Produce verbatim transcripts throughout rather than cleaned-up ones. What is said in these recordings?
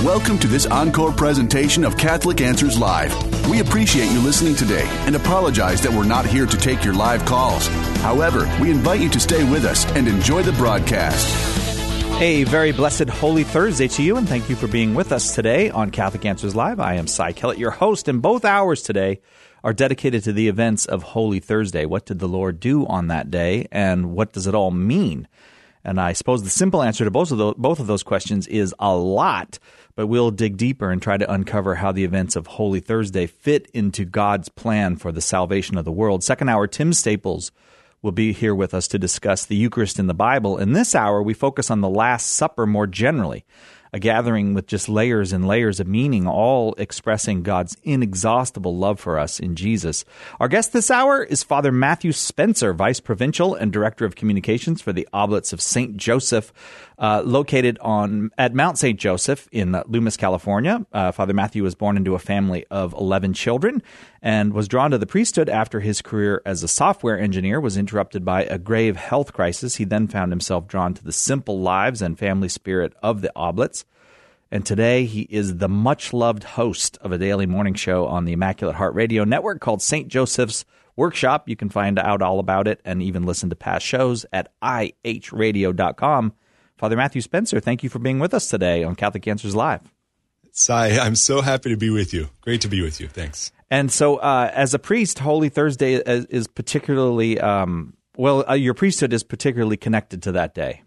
Welcome to this encore presentation of Catholic Answers Live. We appreciate you listening today and apologize that we're not here to take your live calls. However, we invite you to stay with us and enjoy the broadcast. A very blessed Holy Thursday to you, and thank you for being with us today on Catholic Answers Live. I am Cy Kellett, your host, and both hours today are dedicated to the events of Holy Thursday. What did the Lord do on that day, and what does it all mean? And I suppose the simple answer to both of those, both of those questions is a lot, but we'll dig deeper and try to uncover how the events of Holy Thursday fit into God's plan for the salvation of the world. Second hour, Tim Staples will be here with us to discuss the Eucharist in the Bible. In this hour, we focus on the Last Supper more generally, a gathering with just layers and layers of meaning, all expressing God's inexhaustible love for us in Jesus. Our guest this hour is Father Matthew Spencer, Vice Provincial and Director of Communications for the Oblates of Saint Joseph, uh, located on at Mount Saint Joseph in uh, Loomis, California. Uh, Father Matthew was born into a family of eleven children and was drawn to the priesthood after his career as a software engineer was interrupted by a grave health crisis. He then found himself drawn to the simple lives and family spirit of the Oblates. And today he is the much-loved host of a daily morning show on the Immaculate Heart Radio Network called Saint Joseph's Workshop. You can find out all about it and even listen to past shows at i h radio dot com. Father Matthew Spencer, thank you for being with us today on Catholic Answers Live. Cy, I'm so happy to be with you. Great to be with you. Thanks. And so uh, as a priest, Holy Thursday is, is particularly, um, well, uh, your priesthood is particularly connected to that day.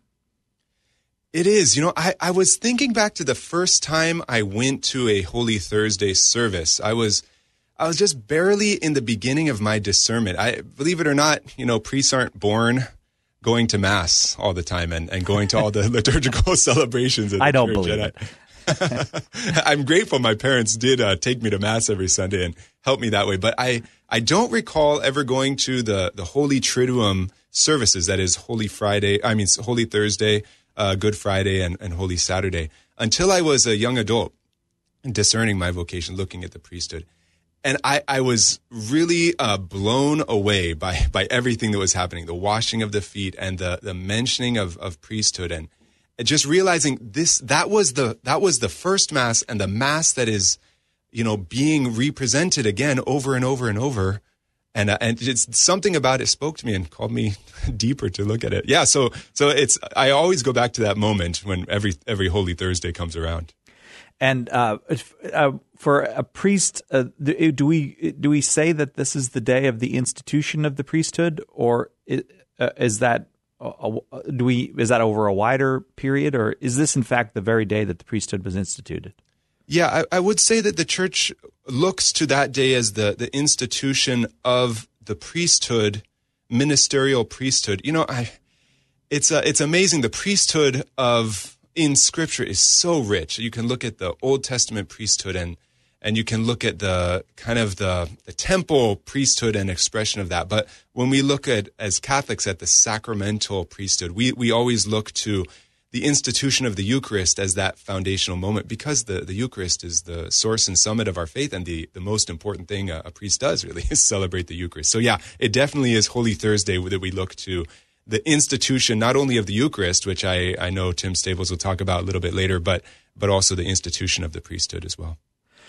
It is. You know, I, I was thinking back to the first time I went to a Holy Thursday service. I was I was just barely in the beginning of my discernment. I believe it or not, you know, priests aren't born going to Mass all the time and, and going to all the liturgical celebrations. At the I don't church. believe and it. I, I'm grateful my parents did uh, take me to Mass every Sunday and help me that way. But I, I don't recall ever going to the, the Holy Triduum services, that is Holy Friday, I mean, Holy Thursday, Uh, Good Friday and, and Holy Saturday, until I was a young adult, discerning my vocation, looking at the priesthood. And I, I was really uh, blown away by by everything that was happening, the washing of the feet and the the mentioning of, of priesthood, and just realizing this that was the that was the first Mass, and the Mass that is, you know, being represented again over and over and over. And uh, and it's something about it spoke to me and called me deeper to look at it. Yeah, so so it's I always go back to that moment when every every Holy Thursday comes around. And uh, uh, for a priest, uh, do we do we say that this is the day of the institution of the priesthood, or is, uh, is that uh, do we is that over a wider period, or is this in fact the very day that the priesthood was instituted? Yeah, I, I would say that the Church looks to that day as the, the institution of the priesthood, ministerial priesthood. You know, I it's uh, it's amazing. The priesthood of in Scripture is so rich. You can look at the Old Testament priesthood, and and you can look at the kind of the, the temple priesthood and expression of that. But when we look at as Catholics at the sacramental priesthood, we we always look to the institution of the Eucharist as that foundational moment, because the, the Eucharist is the source and summit of our faith, and the, the most important thing a, a priest does really is celebrate the Eucharist. So yeah, it definitely is Holy Thursday that we look to the institution, not only of the Eucharist, which I, I know Tim Staples will talk about a little bit later, but but also the institution of the priesthood as well.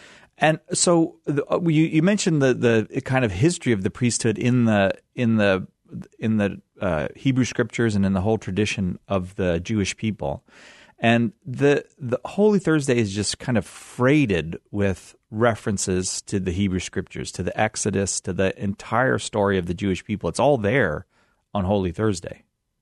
And so the, you, you mentioned the, the kind of history of the priesthood in the in the in the uh, Hebrew Scriptures and in the whole tradition of the Jewish people. And the the Holy Thursday is just kind of freighted with references to the Hebrew Scriptures, to the Exodus, to the entire story of the Jewish people. It's all there on Holy Thursday.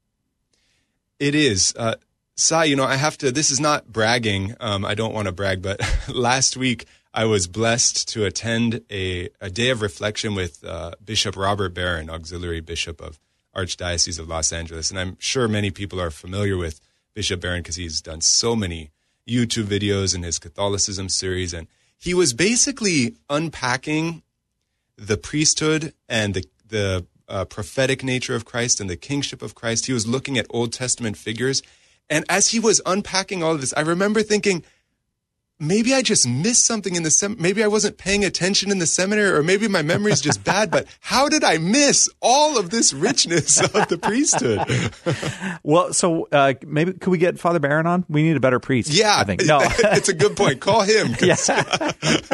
It is. Uh, Cy, you know, I have to, this is not bragging. Um, I don't want to brag, but last week I was blessed to attend a, a day of reflection with uh, Bishop Robert Barron, Auxiliary Bishop of Archdiocese of Los Angeles. And I'm sure many people are familiar with Bishop Barron because he's done so many YouTube videos in his Catholicism series. And he was basically unpacking the priesthood and the, the uh, prophetic nature of Christ and the kingship of Christ. He was looking at Old Testament figures. And as he was unpacking all of this, I remember thinking, maybe I just missed something in the sem- maybe I wasn't paying attention in the seminary, or maybe my memory is just bad, but how did I miss all of this richness of the priesthood? Well, so uh, maybe could we get Father Barron on? We need a better priest. Yeah, I think. No. It's a good point. Call him. Yeah.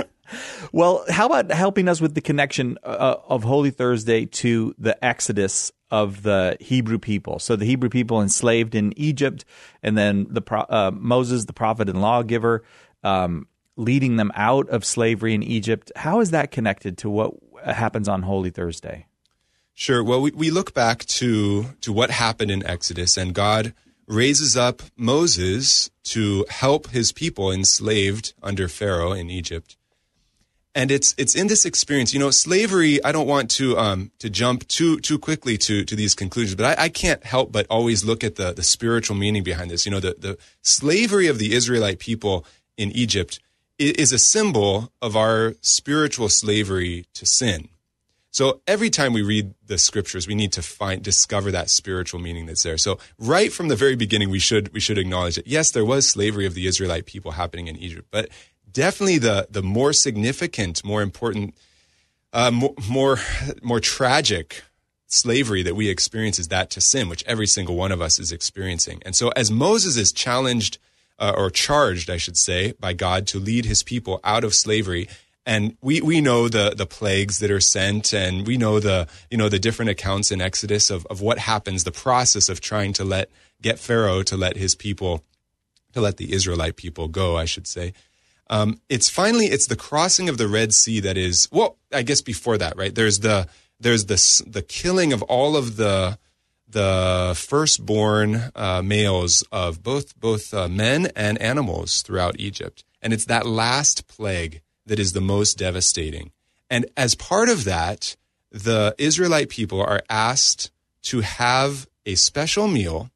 Well, how about helping us with the connection uh, of Holy Thursday to the Exodus of the Hebrew people? So the Hebrew people enslaved in Egypt, and then the pro- uh, Moses, the prophet and lawgiver, um, leading them out of slavery in Egypt. How is that connected to what happens on Holy Thursday? Sure. Well, we, we look back to, to what happened in Exodus, and God raises up Moses to help his people enslaved under Pharaoh in Egypt. And it's it's in this experience, you know, slavery. I don't want to um, to jump too too quickly to to these conclusions, but I, I can't help but always look at the the spiritual meaning behind this. You know, the the slavery of the Israelite people in Egypt is a symbol of our spiritual slavery to sin. So every time we read the scriptures, we need to find discover that spiritual meaning that's there. So right from the very beginning, we should we should acknowledge that yes, there was slavery of the Israelite people happening in Egypt, but definitely the the more significant, more important, uh, more, more more tragic slavery that we experience is that to sin, which every single one of us is experiencing. And so as Moses is challenged uh, or charged, I should say, by God to lead his people out of slavery, and we we know the the plagues that are sent, and we know the you know the different accounts in Exodus of of what happens, the process of trying to let get Pharaoh to let his people to let the Israelite people go, I should say. Um, it's finally, it's the crossing of the Red Sea that is, well, I guess before that, right? There's the, there's the, the killing of all of the, the firstborn, uh, males of both, both, uh, men and animals throughout Egypt. And it's that last plague that is the most devastating. And as part of that, the Israelite people are asked to have a special meal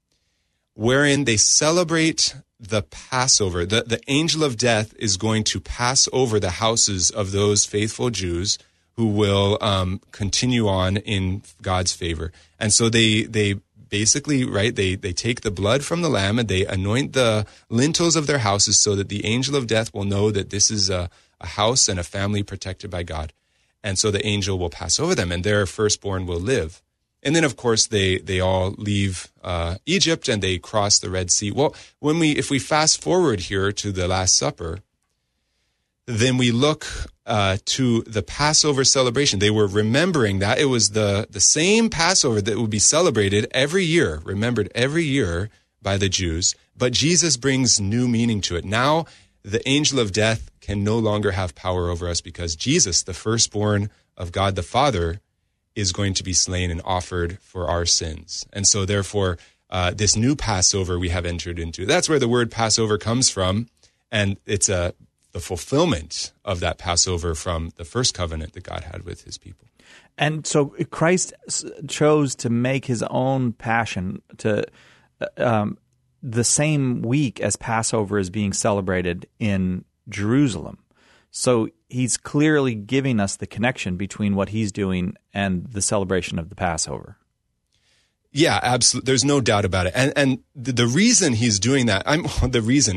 wherein they celebrate the Passover. The, the angel of death is going to pass over the houses of those faithful Jews who will um, continue on in God's favor. And so they they basically, right, they, they take the blood from the lamb and they anoint the lintels of their houses so that the angel of death will know that this is a, a house and a family protected by God. And so the angel will pass over them and their firstborn will live. And then, of course, they they all leave uh, Egypt and they cross the Red Sea. Well, when we if we fast forward here to the Last Supper, then we look uh, to the Passover celebration. They were remembering that it was the the same Passover that would be celebrated every year, remembered every year by the Jews. But Jesus brings new meaning to it. Now, the angel of death can no longer have power over us because Jesus, the firstborn of God the Father, is going to be slain and offered for our sins. And so therefore, uh, this new Passover we have entered into. That's where the word Passover comes from. And it's a, the fulfillment of that Passover from the first covenant that God had with his people. And so Christ chose to make his own passion to um, the same week as Passover is being celebrated in Jerusalem. So he's clearly giving us the connection between what he's doing and the celebration of the Passover. Yeah, absolutely. There's no doubt about it. And and the, the reason he's doing that, I'm the reason,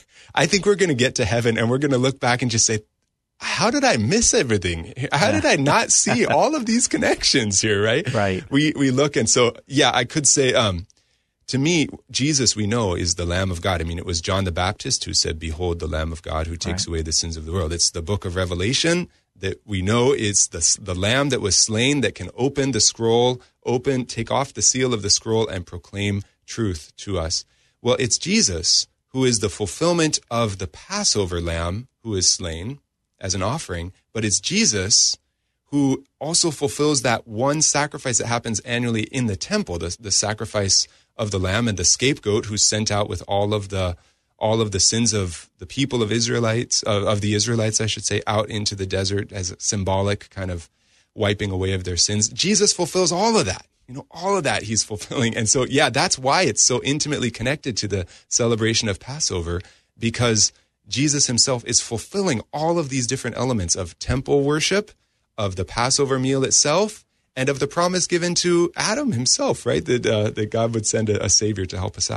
I think we're going to get to heaven and we're going to look back and just say, how did I miss everything? How did I not see all of these connections here, right? Right. We we look and so, yeah, I could say, um, to me, Jesus, we know, is the Lamb of God. I mean, it was John the Baptist who said, behold, the Lamb of God who takes right. away the sins of the world. It's the book of Revelation that we know is the, the Lamb that was slain that can open the scroll, open, take off the seal of the scroll and proclaim truth to us. Well, it's Jesus who is the fulfillment of the Passover Lamb who is slain as an offering, but it's Jesus who also fulfills that one sacrifice that happens annually in the temple, the, the sacrifice of the Lamb and the scapegoat who's sent out with all of the all of the sins of the people of Israelites, of, of the Israelites, I should say, out into the desert as a symbolic kind of wiping away of their sins. Jesus fulfills all of that. You know, all of that he's fulfilling. And so, yeah, that's why it's so intimately connected to the celebration of Passover, because Jesus himself is fulfilling all of these different elements of temple worship, of the Passover meal itself, and of the promise given to Adam himself, right? That uh, that God would send a, a Savior to help us out.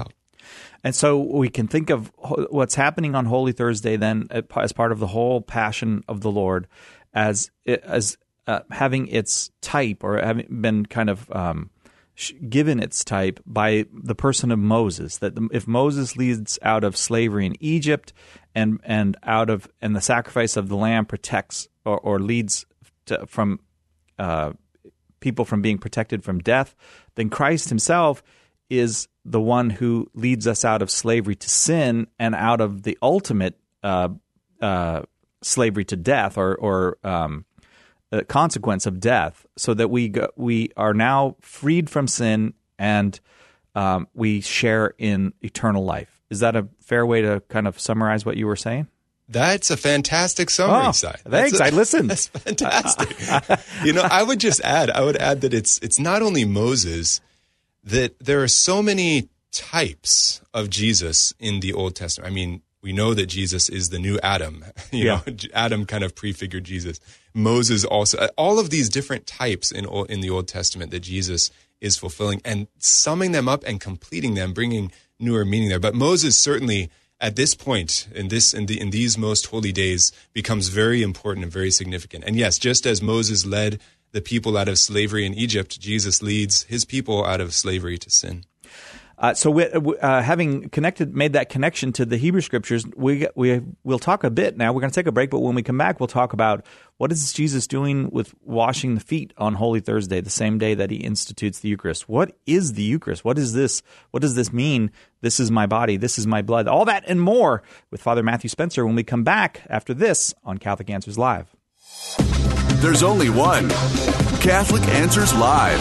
And so we can think of what's happening on Holy Thursday then as part of the whole Passion of the Lord as as uh, having its type, or having been kind of um, given its type by the person of Moses. That the, if Moses leads out of slavery in Egypt, and and out of and the sacrifice of the lamb protects or, or leads to, from uh, people from being protected from death, then Christ himself is the one who leads us out of slavery to sin and out of the ultimate uh, uh, slavery to death, or, or um, uh, consequence of death, so that we go, we are now freed from sin, and um, we share in eternal life. Is that a fair way to kind of summarize what you were saying? That's a fantastic summary, oh, Si. Thanks, a, I listened. That's fantastic. You know, I would just add, I would add that it's it's not only Moses, that there are so many types of Jesus in the Old Testament. I mean, we know that Jesus is the new Adam. You yeah. know, Adam kind of prefigured Jesus. Moses also, all of these different types in in the Old Testament that Jesus is fulfilling, and summing them up and completing them, bringing newer meaning there. But Moses certainly, at this point, in this in the in these most holy days, becomes very important and very significant. And yes, just as Moses led the people out of slavery in Egypt, Jesus leads his people out of slavery to sin. Uh, so, we, uh, having connected, made that connection to the Hebrew Scriptures, we we we'll talk a bit now. We're going to take a break, but when we come back, we'll talk about what is Jesus doing with washing the feet on Holy Thursday, the same day that he institutes the Eucharist. What is the Eucharist? What is this? What does this mean? This is my body. This is my blood. All that and more with Father Matthew Spencer when we come back after this on Catholic Answers Live. There's only one Catholic Answers Live.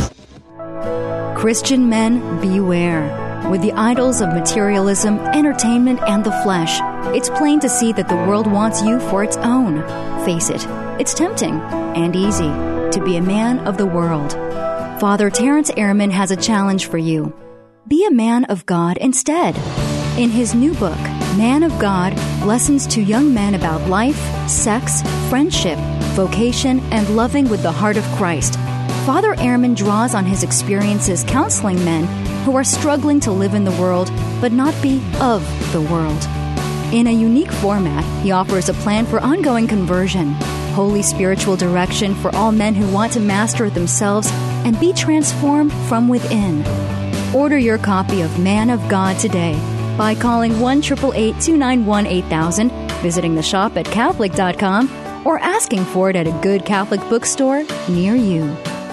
Christian men, beware. With the idols of materialism, entertainment, and the flesh, it's plain to see that the world wants you for its own. Face it, it's tempting and easy to be a man of the world. Father Terence Ehrman has a challenge for you. Be a man of God instead. In his new book, Man of God, Lessons to Young Men About Life, Sex, Friendship, Vocation, and Loving with the Heart of Christ, Father Ehrman draws on his experiences counseling men who are struggling to live in the world but not be of the world. In a unique format, he offers a plan for ongoing conversion, holy spiritual direction for all men who want to master themselves and be transformed from within. Order your copy of Man of God today by calling one eight eight eight, two nine one, eight thousand, visiting the shop at Catholic dot com, or asking for it at a good Catholic bookstore near you.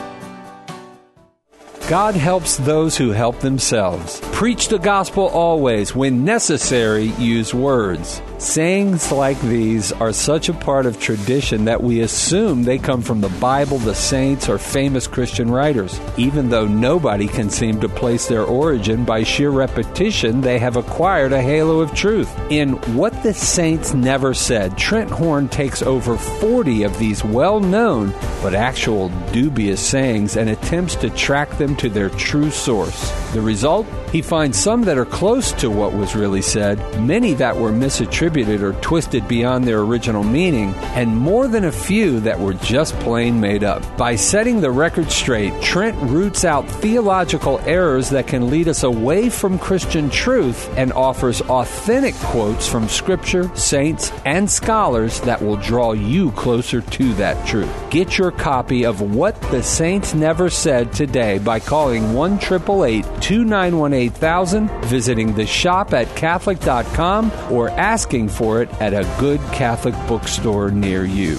God helps those who help themselves. Preach the gospel always. When necessary, use words. Sayings like these are such a part of tradition that we assume they come from the Bible, the saints, or famous Christian writers. Even though nobody can seem to place their origin, by sheer repetition, they have acquired a halo of truth. In What the Saints Never Said, Trent Horn takes over forty of these well-known but actual dubious sayings and attempts to track them to their true source. The result? He finds some that are close to what was really said, many that were misattributed or twisted beyond their original meaning, and more than a few that were just plain made up. By setting the record straight, Trent roots out theological errors that can lead us away from Christian truth and offers authentic quotes from Scripture, saints, and scholars that will draw you closer to that truth. Get your copy of What the Saints Never Said today by calling one eight eight eight, two nine one, eight thousand, visiting the shop at Catholic dot com, or asking for it at a good Catholic bookstore near you.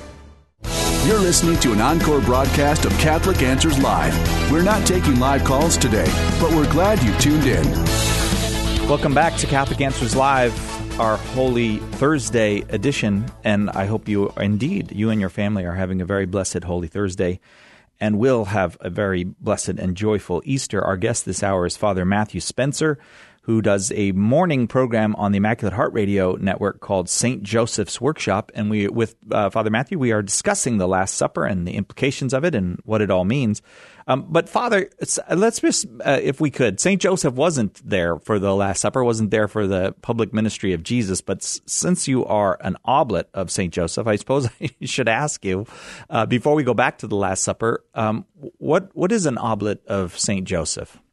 You're listening to an encore broadcast of Catholic Answers Live. We're not taking live calls today, but we're glad you tuned in. Welcome back to Catholic Answers Live, our Holy Thursday edition, and I hope you, indeed, you and your family are having a very blessed Holy Thursday, and will have a very blessed and joyful Easter. Our guest this hour is Father Matthew Spencer, who does a morning program on the Immaculate Heart Radio Network called Saint Joseph's Workshop. And we, with uh, Father Matthew, we are discussing the Last Supper and the implications of it and what it all means. Um, but Father, let's just, uh, if we could, Saint Joseph wasn't there for the Last Supper, wasn't there for the public ministry of Jesus. But s- since you are an oblate of Saint Joseph, I suppose I should ask you, uh, before we go back to the Last Supper, um, what what is an oblate of Saint Joseph?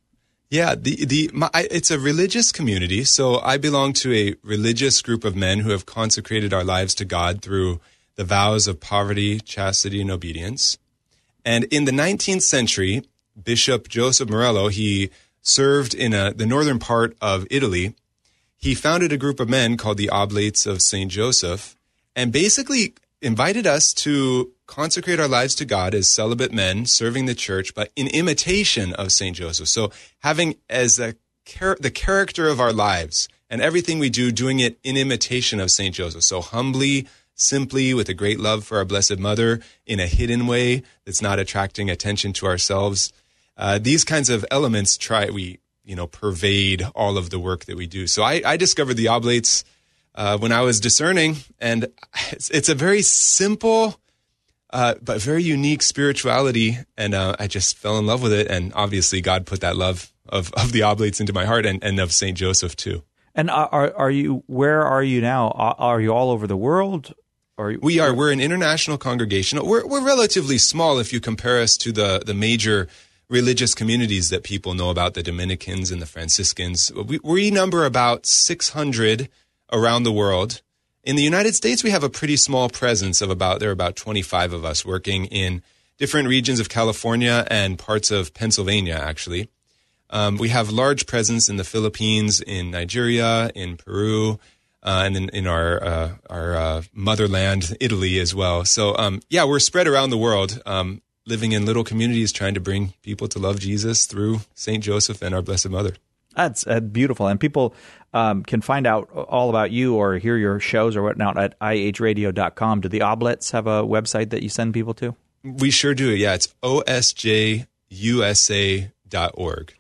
Yeah, the the my, it's a religious community. So I belong to a religious group of men who have consecrated our lives to God through the vows of poverty, chastity, and obedience. And in the nineteenth century, Bishop Joseph Morello, he served in a, the northern part of Italy. He founded a group of men called the Oblates of Saint Joseph, and basically invited us to consecrate our lives to God as celibate men serving the church, but in imitation of Saint Joseph. So having as a char- the character of our lives and everything we do, doing it in imitation of Saint Joseph. So humbly, simply, with a great love for our Blessed Mother, in a hidden way that's not attracting attention to ourselves. Uh, these kinds of elements try we you know pervade all of the work that we do. So I, I discovered the Oblates uh, when I was discerning, and it's, it's a very simple uh, but very unique spirituality, and uh, I just fell in love with it. And obviously, God put that love of, of the Oblates into my heart, and, and of Saint Joseph too. And are are you? Where are you now? Are you all over the world? Are you, we are. We're an international congregation. We're we're relatively small if you compare us to the the major religious communities that people know about, the Dominicans and the Franciscans. We, we number about six hundred around the world. In the United States, we have a pretty small presence of about, there are about twenty-five of us working in different regions of California and parts of Pennsylvania, actually. Um, we have large presence in the Philippines, in Nigeria, in Peru, uh, and in, in our uh, our uh, motherland, Italy, as well. So, um, yeah, we're spread around the world, um, living in little communities, trying to bring people to love Jesus through Saint Joseph and our Blessed Mother. That's uh, beautiful. And people um, can find out all about you or hear your shows or whatnot at I H radio dot com. Do the Oblates have a website that you send people to? We sure do. Yeah, it's O S J U S A dot org.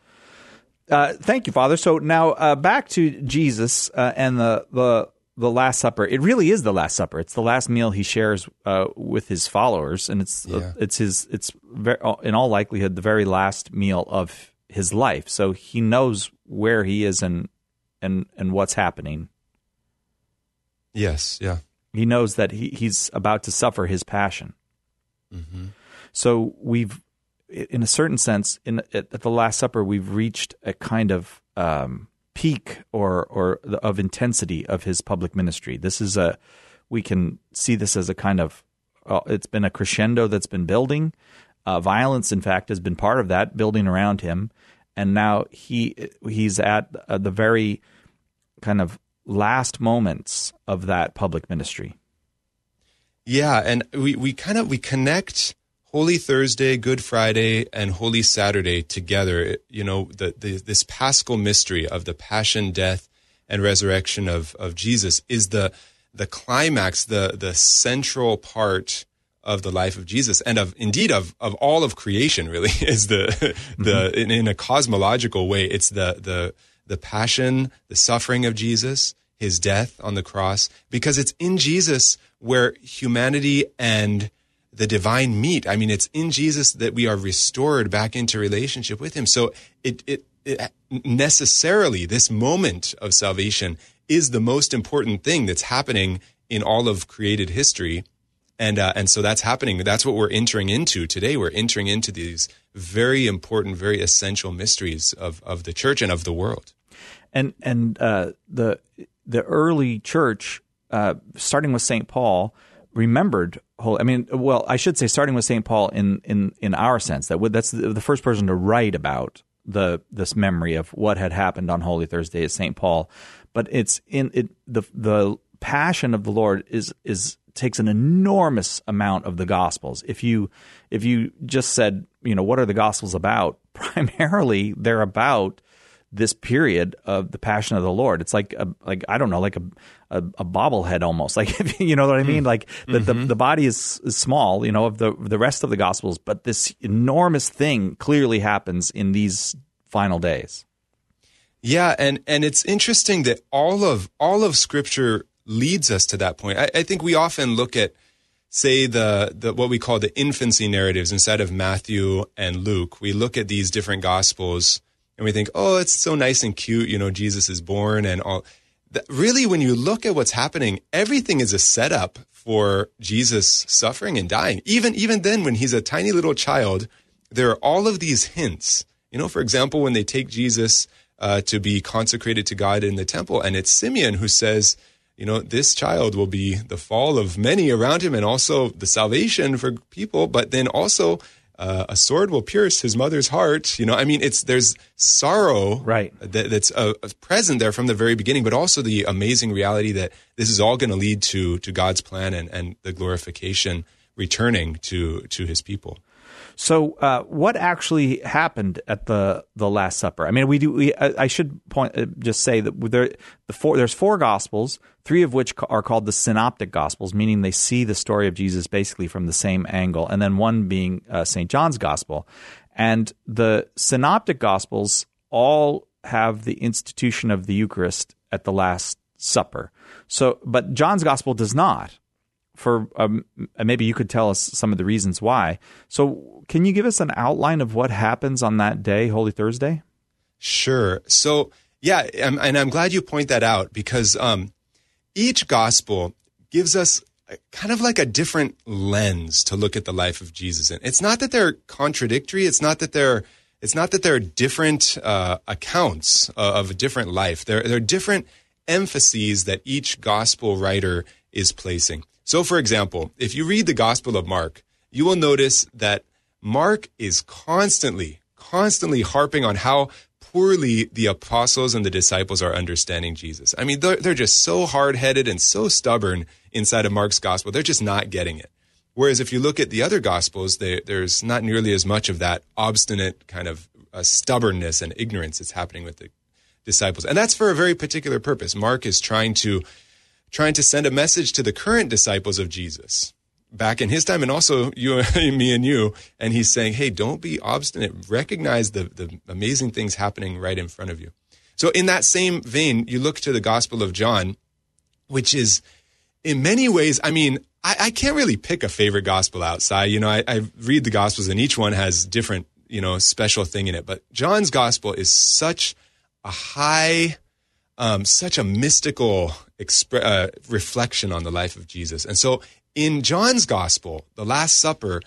Uh, thank you, Father. So now uh, back to Jesus uh, and the, the the Last Supper. It really is the Last Supper. It's the last meal he shares uh, with his followers, and it's yeah. uh, it's his it's very, in all likelihood the very last meal of his life. So he knows where he is and and and what's happening. Yes, yeah. He knows that he, he's about to suffer his passion. Mm-hmm. So we've, in a certain sense, in at, at the Last Supper, we've reached a kind of um, peak or or the, of intensity of his public ministry. This is a, we can see this as a kind of, uh, it's been a crescendo that's been building. Uh, violence, in fact, has been part of that, building around him. And now he he's at uh, the very kind of last moments of that public ministry. Yeah, and we, we kind of, we connect Holy Thursday, Good Friday, and Holy Saturday together. You know, the, the this Paschal mystery of the passion, death, and resurrection of, of Jesus is the the climax, the the central part of the life of Jesus, and of indeed of of all of creation. Really, is the the mm-hmm. in, in a cosmological way, it's the the the passion, the suffering of Jesus, his death on the cross, because it's in Jesus where humanity and the divine meet. I mean, it's in Jesus that we are restored back into relationship with him. So it, it, it necessarily, this moment of salvation is the most important thing that's happening in all of created history. And, uh, and so that's happening. That's what we're entering into today. We're entering into these very important, very essential mysteries of, of the church and of the world. And, and, uh, the, the early church, uh, starting with Saint Paul, remembered whole. I mean, well, I should say, starting with Saint Paul in in in our sense, that would, that's the, the first person to write about the this memory of what had happened on Holy Thursday is Saint Paul. But it's in it the the passion of the Lord is is takes an enormous amount of the Gospels. If you if you just said, you know, what are the Gospels about? Primarily, they're about this period of the passion of the Lord. It's like a, like I don't know, like a a, a bobblehead almost. Like, you know what I mean? Like the mm-hmm. the, the body is, is small, you know, of the the rest of the Gospels, but this enormous thing clearly happens in these final days. Yeah, and and it's interesting that all of all of Scripture leads us to that point. I, I think we often look at, say, the the what we call the infancy narratives instead of Matthew and Luke. We look at these different Gospels and we think, oh, it's so nice and cute, you know, Jesus is born and all. That really, when you look at what's happening, everything is a setup for Jesus suffering and dying. Even even then, when he's a tiny little child, there are all of these hints You know, for example, when they take Jesus uh, to be consecrated to God in the temple, and it's Simeon who says, you know, this child will be the fall of many around him and also the salvation for people, but then also uh, a sword will pierce his mother's heart. You know, I mean, it's there's sorrow right. that, that's uh, present there from the very beginning, but also the amazing reality that this is all going to lead to to God's plan and, and the glorification returning to to his people. So, uh, what actually happened at the, the Last Supper? I mean, we do. We, I, I should point uh, just say that there the four there's four Gospels, three of which are called the Synoptic Gospels, meaning they see the story of Jesus basically from the same angle, and then one being uh, Saint John's Gospel. And the Synoptic Gospels all have the institution of the Eucharist at the Last Supper. So, but John's Gospel does not. For um, maybe you could tell us some of the reasons why. So can you give us an outline of what happens on that day, Holy Thursday? Sure. So, yeah, and, and I'm glad you point that out because um, each gospel gives us kind of like a different lens to look at the life of Jesus in. It's not that they're contradictory. It's not that they're it's not that they're different uh, accounts of a different life. They're, they're different emphases that each gospel writer is placing. So, for example, if you read the Gospel of Mark, you will notice that Mark is constantly, constantly harping on how poorly the apostles and the disciples are understanding Jesus. I mean, they're, they're just so hard-headed and so stubborn inside of Mark's Gospel. They're just not getting it. Whereas if you look at the other Gospels, they, there's not nearly as much of that obstinate kind of uh, stubbornness and ignorance that's happening with the disciples. And that's for a very particular purpose. Mark is trying to trying to send a message to the current disciples of Jesus back in his time and also you, me and you. And he's saying, hey, don't be obstinate. Recognize the, the amazing things happening right in front of you. So in that same vein, you look to the Gospel of John, which is in many ways, I mean, I, I can't really pick a favorite gospel outside. You know, I, I read the Gospels and each one has different, you know, special thing in it. But John's Gospel is such a high, um, such a mystical Expre- uh, reflection on the life of Jesus. And so in John's Gospel, the Last Supper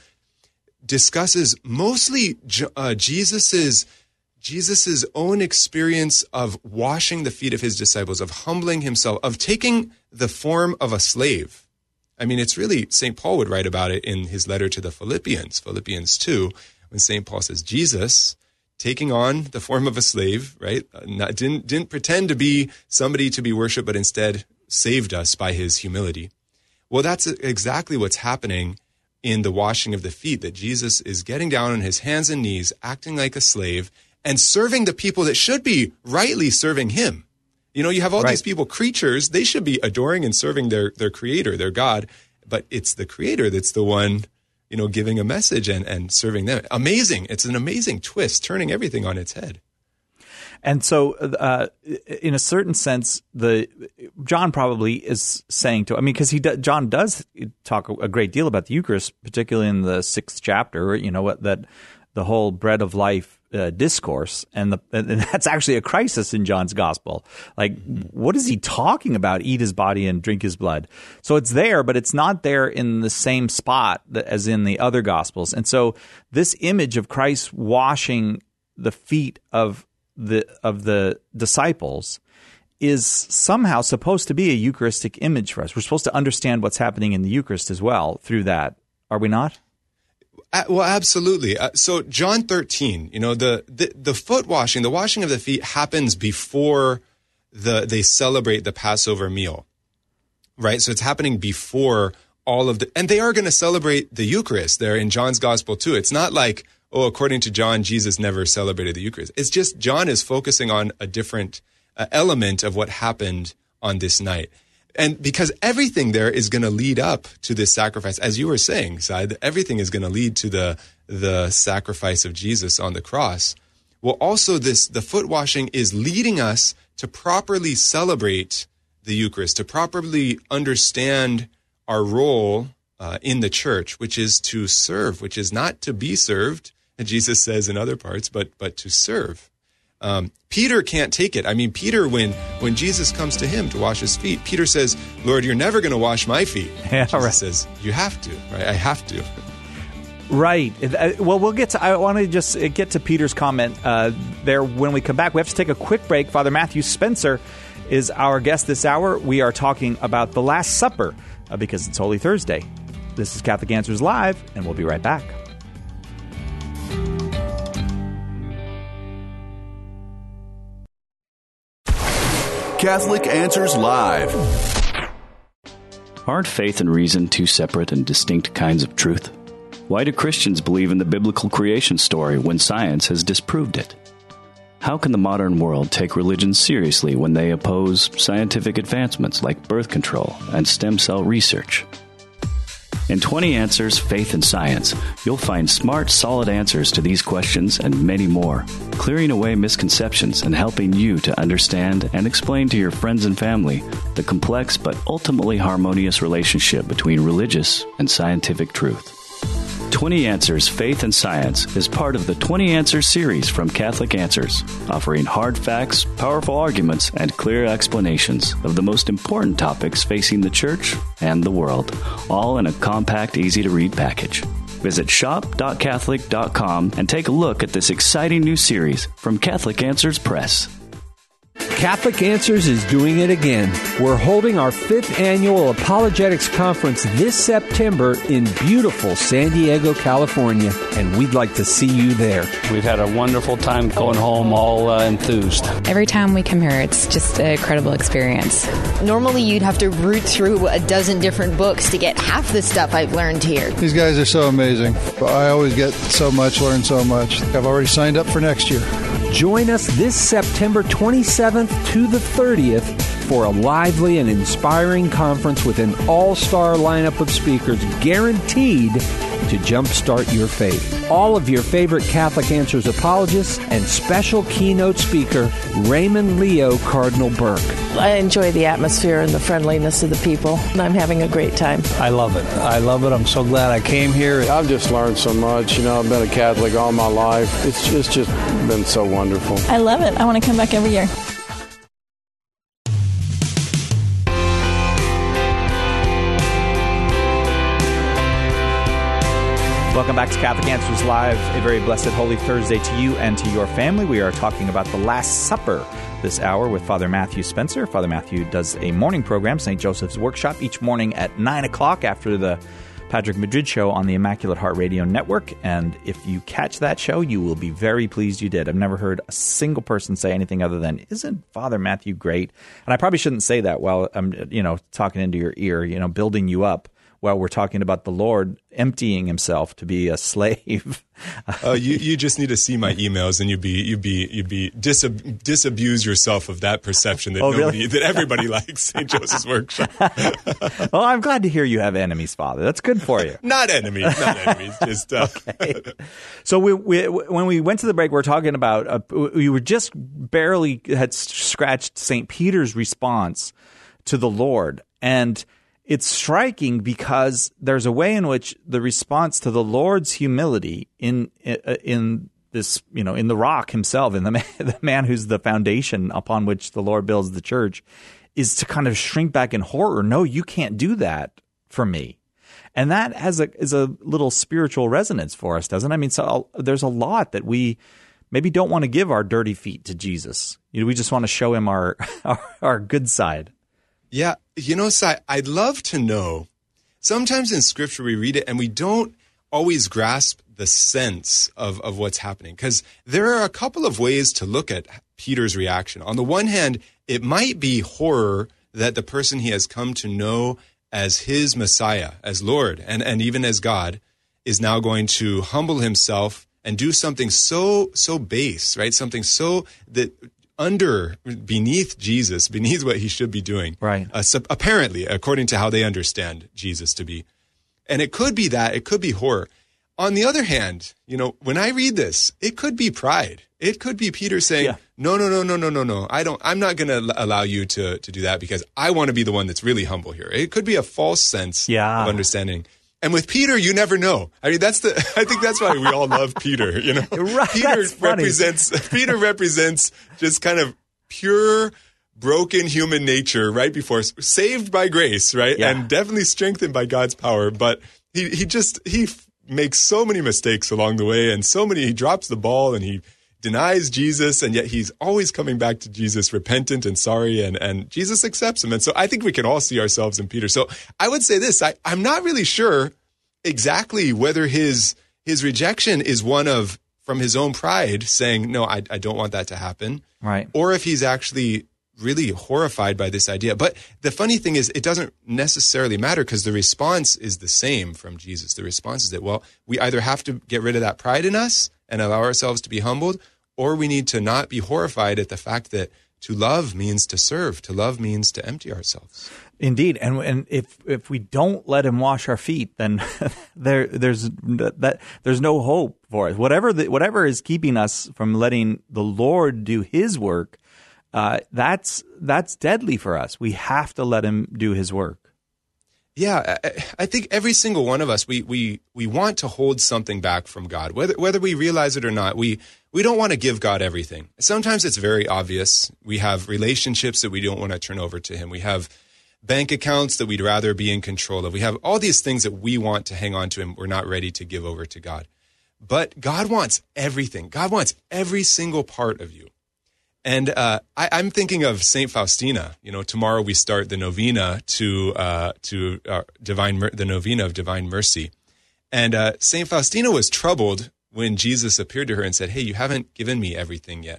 discusses mostly uh, Jesus's Jesus's own experience of washing the feet of his disciples, of humbling himself, of taking the form of a slave. I mean, it's really, Saint Paul would write about it in his letter to the Philippians, Philippians two, when Saint Paul says, Jesus taking on the form of a slave, right? Not, didn't, didn't pretend to be somebody to be worshipped, but instead saved us by his humility. Well, that's exactly what's happening in the washing of the feet, that Jesus is getting down on his hands and knees, acting like a slave, and serving the people that should be rightly serving him. You know, you have all right. these people, creatures, they should be adoring and serving their, their creator, their God, but it's the creator that's the one, you know, giving a message and, and serving them. Amazing. It's an amazing twist, turning everything on its head. And so, uh, in a certain sense, the John probably is saying to, I mean, because he do, John does talk a great deal about the Eucharist, particularly in the sixth chapter. You know, that the whole bread of life uh, discourse, and the and that's actually a crisis in John's Gospel. Like, what is he talking about? Eat his body and drink his blood. So it's there, but it's not there in the same spot as in the other Gospels. And so, this image of Christ washing the feet of the of the disciples is somehow supposed to be a Eucharistic image for us. We're supposed to understand what's happening in the Eucharist as well through that. Are we not? Uh, well, absolutely. Uh, so John thirteen, you know, the, the the foot washing, the washing of the feet happens before the they celebrate the Passover meal, right? So it's happening before all of the, and they are going to celebrate the Eucharist there in John's Gospel too. It's not like, oh, according to John, Jesus never celebrated the Eucharist. It's just John is focusing on a different uh, element of what happened on this night. And because everything there is going to lead up to this sacrifice, as you were saying, Sai, everything is going to lead to the the sacrifice of Jesus on the cross. Well, also this the foot washing is leading us to properly celebrate the Eucharist, to properly understand our role uh, in the church, which is to serve, which is not to be served, and Jesus says in other parts, but but to serve. Um, Peter can't take it. I mean, Peter, when when Jesus comes to him to wash his feet, Peter says, Lord, you're never going to wash my feet. Yeah, Jesus right. says, you have to, right? I have to. Right. Well, we'll get to, I want to just get to Peter's comment uh, there when we come back. We have to take a quick break. Father Matthew Spencer is our guest this hour. We are talking about the Last Supper uh, because it's Holy Thursday. This is Catholic Answers Live, and we'll be right back. Catholic Answers Live. Aren't faith and reason two separate and distinct kinds of truth? Why do Christians believe in the biblical creation story when science has disproved it? How can the modern world take religion seriously when they oppose scientific advancements like birth control and stem cell research? In twenty Answers, Faith and Science, you'll find smart, solid answers to these questions and many more, clearing away misconceptions and helping you to understand and explain to your friends and family the complex but ultimately harmonious relationship between religious and scientific truth. twenty Answers, Faith and Science is part of the twenty Answers series from Catholic Answers, offering hard facts, powerful arguments, and clear explanations of the most important topics facing the Church and the world, all in a compact, easy-to-read package. Visit shop dot catholic dot com and take a look at this exciting new series from Catholic Answers Press. Catholic Answers is doing it again. We're holding our fifth annual Apologetics Conference this September in beautiful San Diego, California, and we'd like to see you there. We've had a wonderful time going home all uh, enthused. Every time we come here, it's just an incredible experience. Normally, you'd have to root through a dozen different books to get half the stuff I've learned here. These guys are so amazing. I always get so much, learn so much. I've already signed up for next year. Join us this September twenty-seventh to the thirtieth for a lively and inspiring conference with an all-star lineup of speakers guaranteed to jumpstart your faith. All of your favorite Catholic Answers apologists and special keynote speaker Raymond Leo Cardinal Burke. I enjoy the atmosphere and the friendliness of the people, and I'm having a great time. I love it. I love it. I'm so glad I came here. I've just learned so much. You know, I've been a Catholic all my life. It's just, it's just been so wonderful. I love it. I want to come back every year. Welcome back to Catholic Answers Live. A very blessed Holy Thursday to you and to your family. We are talking about the Last Supper this hour with Father Matthew Spencer. Father Matthew does a morning program, Saint Joseph's Workshop, each morning at nine o'clock after the Patrick Madrid show on the Immaculate Heart Radio Network. And if you catch that show, you will be very pleased you did. I've never heard a single person say anything other than, isn't Father Matthew great? And I probably shouldn't say that while I'm, you know, talking into your ear, you know, building you up. While we're talking about the Lord emptying himself to be a slave. uh, you you just need to see my emails, and you'd be you'd be you'd be disab- disabuse yourself of that perception that oh, nobody really? that everybody likes Saint Joseph's Workshop. Well, I'm glad to hear you have enemies, Father. That's good for you. Not enemies, not enemies. Just uh... okay. So we, we when we went to the break, we we're talking about uh, we were just barely had scratched Saint Peter's response to the Lord, and it's striking because there's a way in which the response to the Lord's humility in in this, you know, in the rock himself, in the man, the man who's the foundation upon which the Lord builds the church, is to kind of shrink back in horror. No, you can't do that for me. And that has a is a little spiritual resonance for us, doesn't it? I mean, so there's a lot that we maybe don't want to give our dirty feet to Jesus. You know, we just want to show him our our, our good side. Yeah, you know, Si, I'd love to know. Sometimes in Scripture we read it and we don't always grasp the sense of, of what's happening, because there are a couple of ways to look at Peter's reaction. On the one hand, it might be horror that the person he has come to know as his Messiah, as Lord, and, and even as God, is now going to humble himself and do something so so base, right? Something so that under, beneath Jesus, beneath what he should be doing. Right. Uh, so apparently, according to how they understand Jesus to be. And it could be that, it could be horror. On the other hand, you know, when I read this, it could be pride. It could be Peter saying, yeah. no, no, no, no, no, no, no. I don't, I'm not going to allow you to, to do that because I want to be the one that's really humble here. It could be a false sense yeah. of understanding. And with Peter, you never know. I mean, that's the. I think that's why we all love Peter. You know, right, Peter that's funny. represents. Peter represents just kind of pure, broken human nature. Right before saved by grace, right, yeah. and definitely strengthened by God's power. But he he just he makes so many mistakes along the way, and so many, he drops the ball and he denies Jesus, and yet he's always coming back to Jesus repentant and sorry, and, and Jesus accepts him. And so I think we can all see ourselves in Peter. So I would say this, I, I'm not really sure exactly whether his his rejection is one of, from his own pride, saying, no, I, I don't want that to happen. Right. Or if he's actually really horrified by this idea. But the funny thing is, it doesn't necessarily matter, because the response is the same from Jesus. The response is that, well, we either have to get rid of that pride in us and allow ourselves to be humbled, or we need to not be horrified at the fact that to love means to serve. To love means to empty ourselves. Indeed, and and if if we don't let him wash our feet, then there there's that there's no hope for us. Whatever the, whatever is keeping us from letting the Lord do His work, uh, that's that's deadly for us. We have to let Him do His work. Yeah, I, I think every single one of us, we we we want to hold something back from God, whether whether we realize it or not. We we don't want to give God everything. Sometimes it's very obvious. We have relationships that we don't want to turn over to Him. We have bank accounts that we'd rather be in control of. We have all these things that we want to hang on to, and we're not ready to give over to God. But God wants everything. God wants every single part of you. And uh, I, I'm thinking of Saint Faustina. You know, tomorrow we start the novena to uh, to uh, divine the novena of Divine Mercy, and uh, Saint Faustina was troubled when Jesus appeared to her and said, "Hey, you haven't given me everything yet."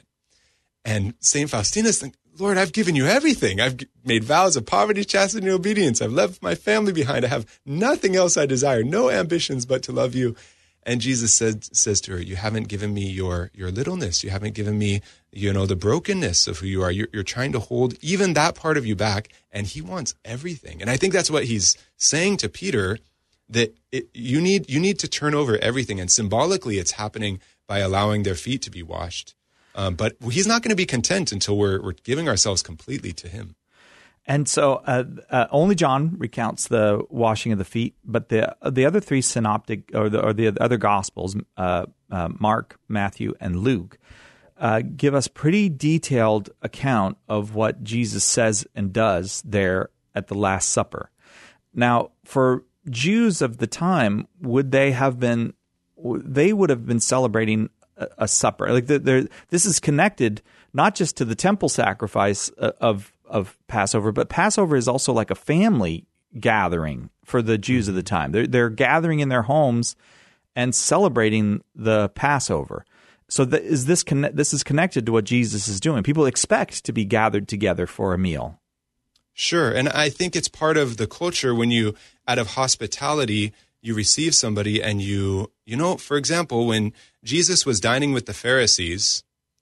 And Saint Faustina's thinking, "Lord, I've given you everything. I've made vows of poverty, chastity, and obedience. I've left my family behind. I have nothing else I desire, no ambitions but to love you." And Jesus said, says to her, "You haven't given me your your littleness. You haven't given me, you know, the brokenness of who you are. You're, you're trying to hold even that part of you back, and He wants everything." And I think that's what He's saying to Peter, that it, you need you need to turn over everything. And symbolically, it's happening by allowing their feet to be washed. Um, but He's not going to be content until we're we're giving ourselves completely to Him. And so uh, uh, only John recounts the washing of the feet, but the the other three synoptic or the or the other gospels, uh, uh, Mark, Matthew, and Luke, uh, give us pretty detailed account of what Jesus says and does there at the Last Supper. Now, for Jews of the time, would they have been? They would have been celebrating a, a supper. Like the, this is connected not just to the temple sacrifice of. of Passover, but Passover is also like a family gathering for the Jews of the time. They're, they're gathering in their homes and celebrating the Passover. So the, is this conne- this is connected to what Jesus is doing. People expect to be gathered together for a meal. Sure, and I think it's part of the culture when you, out of hospitality, you receive somebody and you, you know, for example, when Jesus was dining with the Pharisees,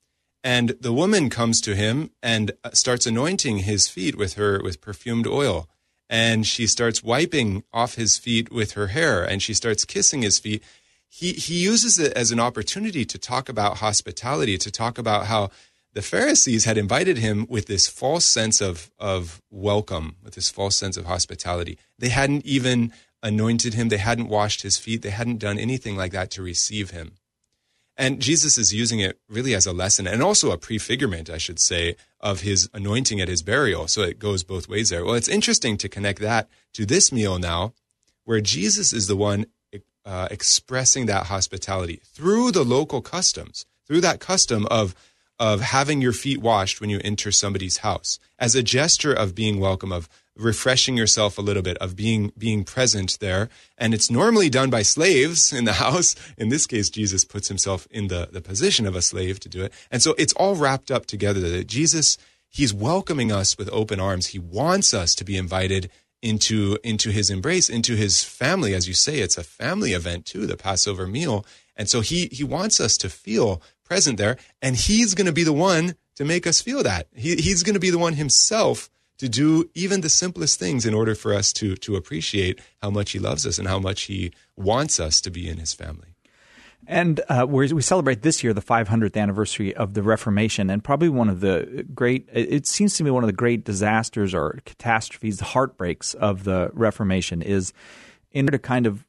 and the woman comes to him and starts anointing his feet with her with perfumed oil. And she starts wiping off his feet with her hair, and she starts kissing his feet. He he uses it as an opportunity to talk about hospitality, to talk about how the Pharisees had invited him with this false sense of, of welcome, with this false sense of hospitality. They hadn't even anointed him. They hadn't washed his feet. They hadn't done anything like that to receive him. And Jesus is using it really as a lesson, and also a prefigurement, I should say, of his anointing at his burial. So it goes both ways there. Well, it's interesting to connect that to this meal now, where Jesus is the one uh, expressing that hospitality through the local customs, through that custom of of having your feet washed when you enter somebody's house, as a gesture of being welcome, of refreshing yourself a little bit, of being being present there. And it's normally done by slaves in the house. In this case, Jesus puts himself in the, the position of a slave to do it. And so it's all wrapped up together that Jesus, he's welcoming us with open arms. He wants us to be invited into, into his embrace, into his family. As you say, it's a family event too, the Passover meal. And so he he wants us to feel present there, and he's going to be the one to make us feel that. He, he's going to be the one himself to do even the simplest things in order for us to to appreciate how much he loves us and how much he wants us to be in his family. And uh, we celebrate this year the five hundredth anniversary of the Reformation, and probably one of the great, it seems to me one of the great disasters or catastrophes, the heartbreaks of the Reformation is in order to kind of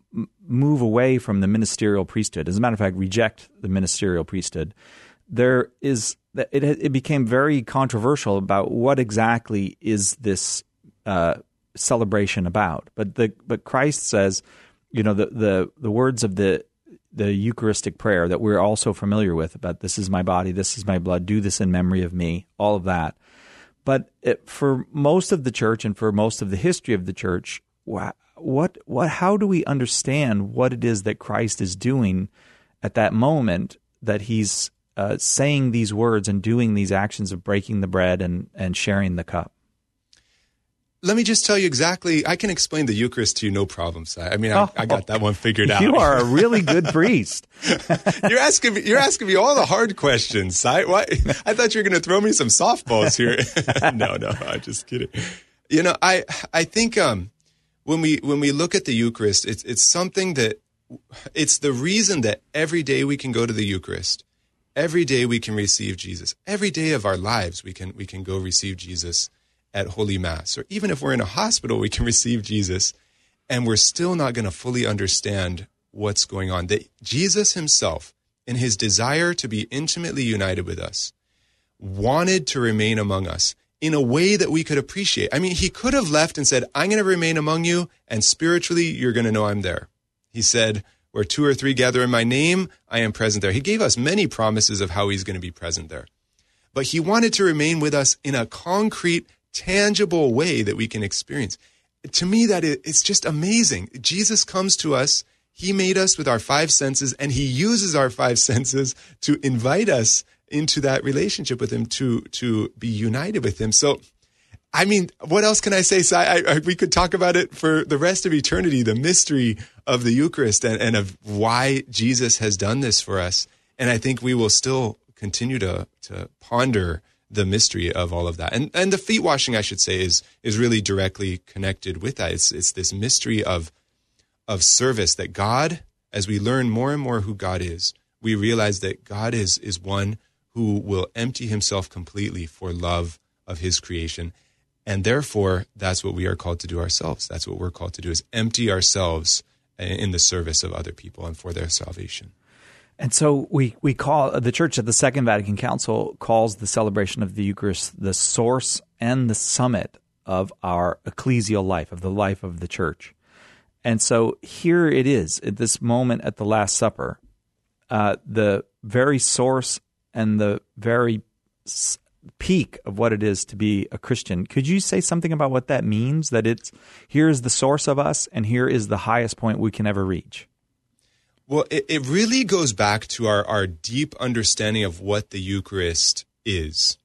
move away from the ministerial priesthood. As a matter of fact, reject the ministerial priesthood. There is it. It became very controversial about what exactly is this uh, celebration about. But the but Christ says, you know, the, the, the words of the the Eucharistic prayer that we're also familiar with about this is my body, this is my blood, do this in memory of me, all of that. But it, for most of the church and for most of the history of the church, what, what, what, how do we understand what it is that Christ is doing at that moment that he's uh, saying these words and doing these actions of breaking the bread and, and sharing the cup? Let me just tell you exactly. I can explain the Eucharist to you, no problem, Si. I mean, I, oh, I got that one figured out. You are a really good priest. you're asking me. You're asking me all the hard questions, Si. Why? I thought you were going to throw me some softballs here. no, no, I'm just kidding. You know, I I think um, when we when we look at the Eucharist, it's it's something that it's the reason that every day we can go to the Eucharist, every day we can receive Jesus, every day of our lives we can we can go receive Jesus at Holy Mass, or even if we're in a hospital, we can receive Jesus, and we're still not going to fully understand what's going on. That Jesus himself, in his desire to be intimately united with us, wanted to remain among us in a way that we could appreciate. I mean, he could have left and said, I'm going to remain among you, and spiritually, you're going to know I'm there. He said, where two or three gather in my name, I am present there. He gave us many promises of how he's going to be present there. But he wanted to remain with us in a concrete, tangible way that we can experience. To me, that is, it's just amazing. Jesus comes to us. He made us with our five senses, and he uses our five senses to invite us into that relationship with him, to, to be united with him. So, I mean, what else can I say? So I, I, we could talk about it for the rest of eternity, the mystery of the Eucharist and, and of why Jesus has done this for us. And I think we will still continue to, to ponder the mystery of all of that. And and the feet washing, I should say, is is really directly connected with that. It's it's this mystery of of service that God, as we learn more and more who God is, we realize that God is is one who will empty himself completely for love of his creation. And therefore, that's what we are called to do ourselves. That's what we're called to do, is empty ourselves in the service of other people and for their salvation. And so we, we call, the Church at the Second Vatican Council calls the celebration of the Eucharist the source and the summit of our ecclesial life, of the life of the Church. And so here it is, at this moment at the Last Supper, uh, the very source and the very peak of what it is to be a Christian. Could you say something about what that means, that it's here is the source of us and here is the highest point we can ever reach? Well, it, it really goes back to our, our deep understanding of what the Eucharist is.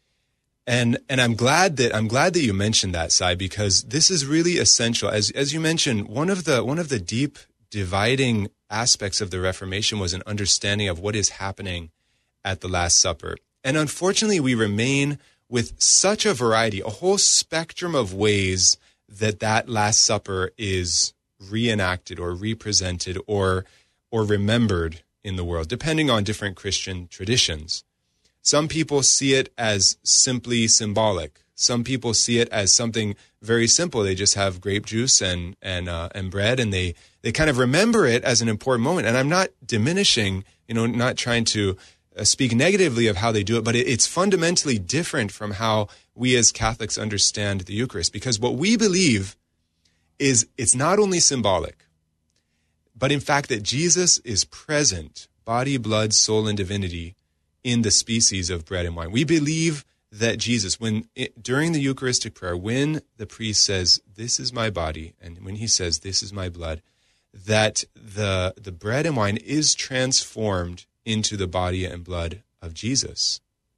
And and I'm glad that I'm glad that you mentioned that, Si, because this is really essential. As as you mentioned, one of the one of the deep dividing aspects of the Reformation was an understanding of what is happening at the Last Supper. And unfortunately, we remain with such a variety, a whole spectrum of ways that that Last Supper is reenacted or represented or or remembered in the world, depending on different Christian traditions. Some people see it as simply symbolic. Some people see it as something very simple. They just have grape juice and and uh, and bread, and they they kind of remember it as an important moment. And I'm not diminishing, you know, not trying to uh, speak negatively of how they do it, but it, it's fundamentally different from how we as Catholics understand the Eucharist, because what we believe is it's not only symbolic, but in fact that Jesus is present, body, blood, soul, and divinity, in the species of bread and wine. We believe that Jesus, when it, during the Eucharistic prayer, when the priest says, "This is my body," and when he says, "This is my blood," that the the bread and wine is transformed into the body and blood of Jesus.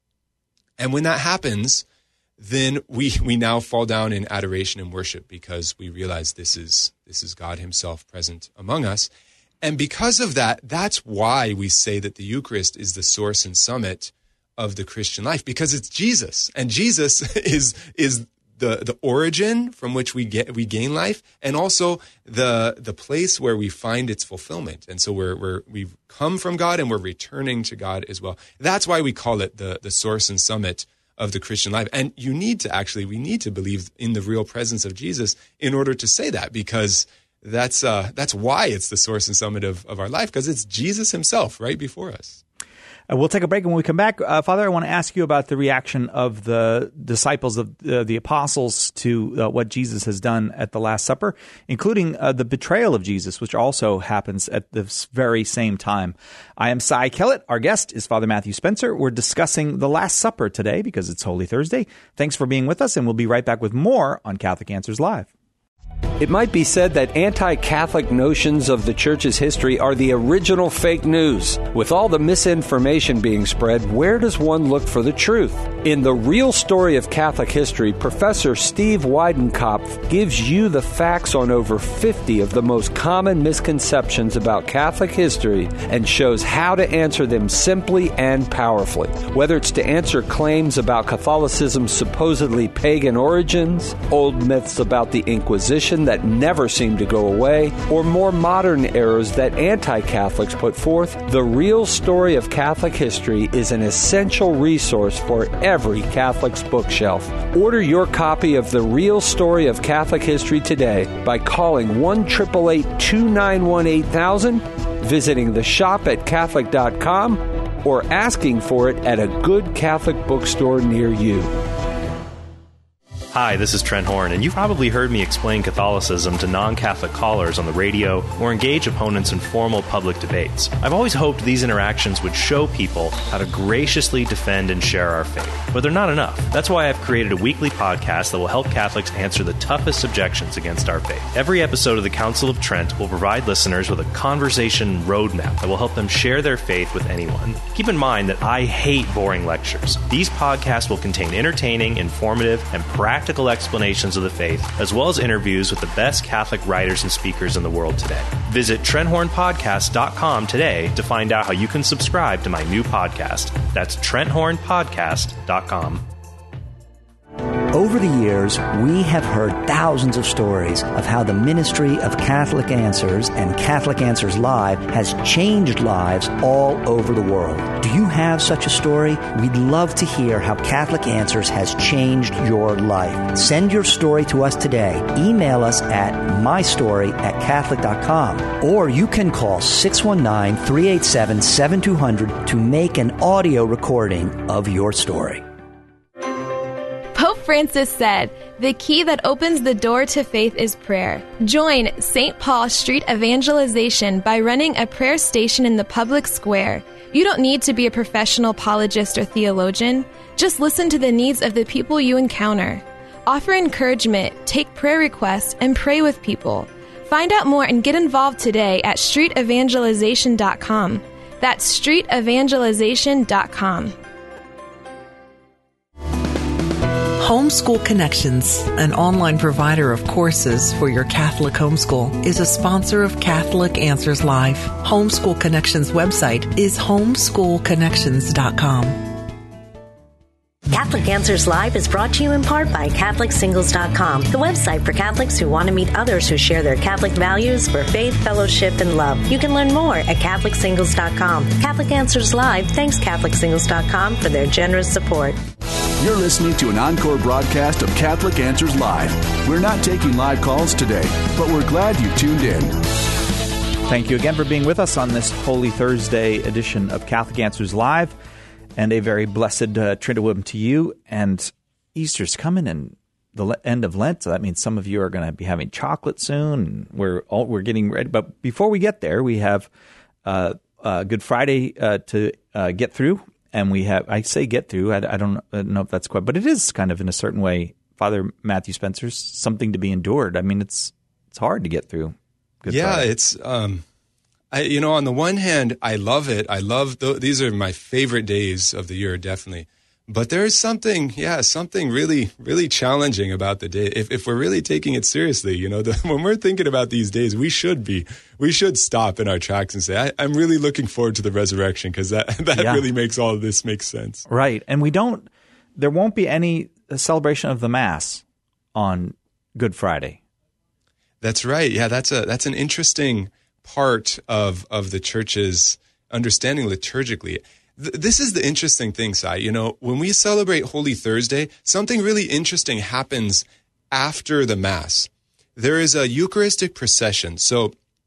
And when that happens, then we we now fall down in adoration and worship, because we realize this is this is God himself present among us. And because of that, that's why we say that the Eucharist is the source and summit of the Christian life, because it's Jesus, and Jesus is is the the origin from which we get we gain life, and also the the place where we find its fulfillment. And so we're we're we've come from God and we're returning to God as well. That's why we call it the the source and summit of the Christian life. And you need to actually we need to believe in the real presence of Jesus in order to say that, because that's uh, that's why it's the source and summit of, of our life, because it's Jesus himself right before us. Uh, we'll take a break, and when we come back, uh, Father, I want to ask you about the reaction of the disciples, of uh, the apostles, to uh, what Jesus has done at the Last Supper, including uh, the betrayal of Jesus, which also happens at this very same time. I am Cy Kellett. Our guest is Father Matthew Spencer. We're discussing the Last Supper today because it's Holy Thursday. Thanks for being with us, and we'll be right back with more on Catholic Answers Live. It might be said that anti-Catholic notions of the Church's history are the original fake news. With all the misinformation being spread, where does one look for the truth? In The Real Story of Catholic History, Professor Steve Weidenkopf gives you the facts on over fifty of the most common misconceptions about Catholic history and shows how to answer them simply and powerfully. Whether it's to answer claims about Catholicism's supposedly pagan origins, old myths about the Inquisition that never seem to go away, or more modern errors that anti-Catholics put forth, The Real Story of Catholic History is an essential resource for every Catholic's bookshelf. Order your copy of The Real Story of Catholic History today by calling one eight eight eight, two nine one, eight thousand, visiting the shop at Catholic dot com, or asking for it at a good Catholic bookstore near you. Hi, this is Trent Horn, and you've probably heard me explain Catholicism to non-Catholic callers on the radio or engage opponents in formal public debates. I've always hoped these interactions would show people how to graciously defend and share our faith, but they're not enough. That's why I've created a weekly podcast that will help Catholics answer the toughest objections against our faith. Every episode of the Council of Trent will provide listeners with a conversation roadmap that will help them share their faith with anyone. Keep in mind that I hate boring lectures. These podcasts will contain entertaining, informative, and practical Practical explanations of the faith, as well as interviews with the best Catholic writers and speakers in the world today. Visit Trent Horn Podcast dot com today to find out how you can subscribe to my new podcast. That's Trent Horn Podcast dot com. Over the years, we have heard thousands of stories of how the ministry of Catholic Answers and Catholic Answers Live has changed lives all over the world. Do you have such a story? We'd love to hear how Catholic Answers has changed your life. Send your story to us today. Email us at mystory at Catholic dot com, or you can call six one nine, three eight seven, seven two zero zero to make an audio recording of your story. Pope Francis said, "The key that opens the door to faith is prayer." Join Saint Paul Street Evangelization by running a prayer station in the public square. You don't need to be a professional apologist or theologian. Just listen to the needs of the people you encounter. Offer encouragement, take prayer requests, and pray with people. Find out more and get involved today at street evangelization dot com. That's street evangelization dot com. Homeschool Connections, an online provider of courses for your Catholic homeschool, is a sponsor of Catholic Answers Live. Homeschool Connections website is homeschool connections dot com. Catholic Answers Live is brought to you in part by Catholic Singles dot com, the website for Catholics who want to meet others who share their Catholic values for faith, fellowship, and love. You can learn more at Catholic Singles dot com. Catholic Answers Live thanks Catholic Singles dot com for their generous support. You're listening to an encore broadcast of Catholic Answers Live. We're not taking live calls today, but we're glad you tuned in. Thank you again for being with us on this Holy Thursday edition of Catholic Answers Live. And a very blessed uh, Triduum to you. And Easter's coming, and the le- end of Lent, so that means some of you are going to be having chocolate soon. And we're all, we're getting ready. But before we get there, we have uh, uh, Good Friday uh, to uh, get through. And we have, I say get through, I, I don't know if that's quite, but it is kind of in a certain way, Father Matthew Spencer's something to be endured. I mean, it's it's hard to get through Good yeah, Friday. it's, um, I, you know, on the one hand, I love it. I love, th- these are my favorite days of the year, definitely. But there is something, yeah, something really, really challenging about the day. If if we're really taking it seriously, you know, the, when we're thinking about these days, we should be, we should stop in our tracks and say, I, I'm really looking forward to the resurrection, because that, that yeah. really makes all of this make sense. Right. And we don't, there won't be any celebration of the Mass on Good Friday. That's right. Yeah, that's a that's an interesting part of of the Church's understanding liturgically. This is the interesting thing, Sai. You know, when we celebrate Holy Thursday, something really interesting happens after the Mass. There is a Eucharistic procession. So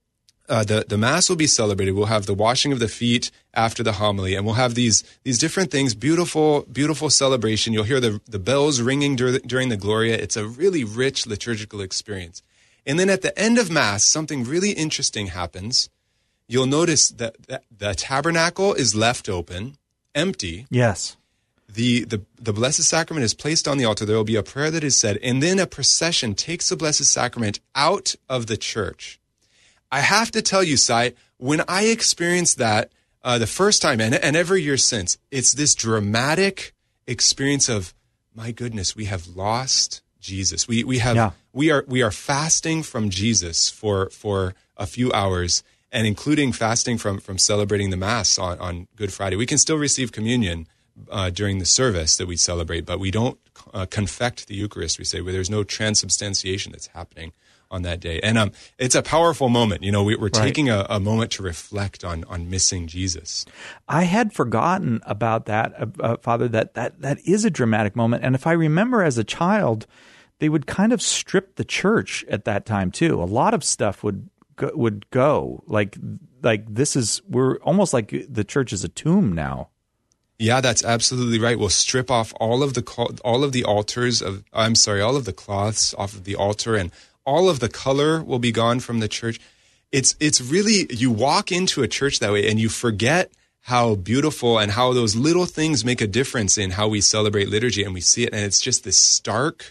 uh, the, the Mass will be celebrated. We'll have the washing of the feet after the homily, and we'll have these these different things, beautiful, beautiful celebration. You'll hear the, the bells ringing dur- during the Gloria. It's a really rich liturgical experience. And then at the end of Mass, something really interesting happens. You'll notice that, that the tabernacle is left open, empty. Yes. The, the the Blessed Sacrament is placed on the altar. There will be a prayer that is said, and then a procession takes the Blessed Sacrament out of the church. I have to tell you, Sai, when I experienced that uh, the first time, and, and every year since, it's this dramatic experience of, my goodness, we have lost Jesus. We we have yeah. we are we are fasting from Jesus for for a few hours, and including fasting from from celebrating the Mass on, on Good Friday. We can still receive communion Uh, during the service that we celebrate, but we don't uh, confect the Eucharist, we say, where there's no transubstantiation that's happening on that day. And um, it's a powerful moment. You know, we, we're Right. taking a, a moment to reflect on on missing Jesus. I had forgotten about that, uh, uh, Father, that, that that is a dramatic moment. And if I remember as a child, they would kind of strip the church at that time, too. A lot of stuff would go, would go. Like, like this is, we're almost like the church is a tomb now. Yeah, that's absolutely right. We'll strip off all of the all of the altars of I'm sorry, all of the cloths off of the altar, and all of the color will be gone from the church. It's it's really, you walk into a church that way and you forget how beautiful and how those little things make a difference in how we celebrate liturgy, and we see it, and it's just this stark,